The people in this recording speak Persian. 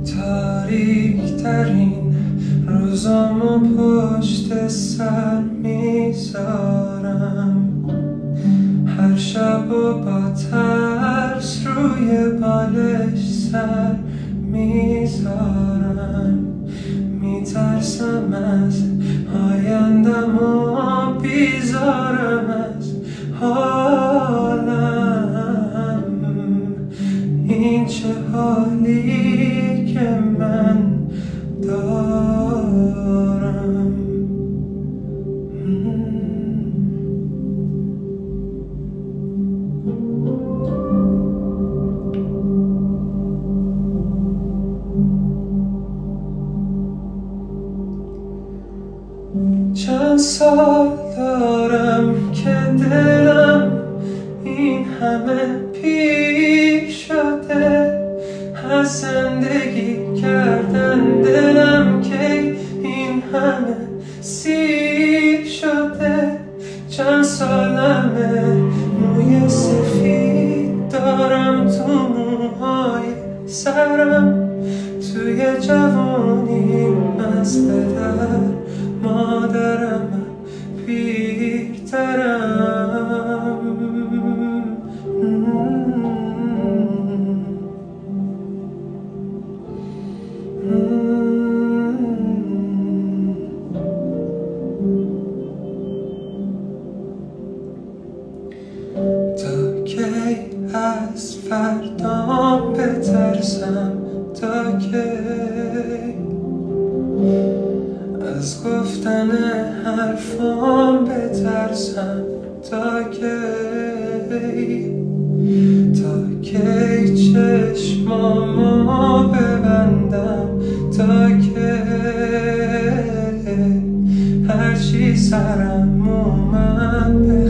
تاریک ترین روزامو پشت سر میذارم، هر شب و با ترس روی بالش سر میذارم. میترسم از آیندم و بیزارم از حالم. این چه حالی که من دارم. چند سال دارم که دلم این همه پیر شده، از زندگی کردن دلم که این همه سیر شده. چند سالمه موی سفید دارم تو موهای سرم، توی جوانیم از پدر مادرم پیرترم. تا کی از فردام بترسم؟ تا کی از گفتن حرفام بترسم؟ تا کی چشمامو ببندم؟ تا کی هرچی سرم اومد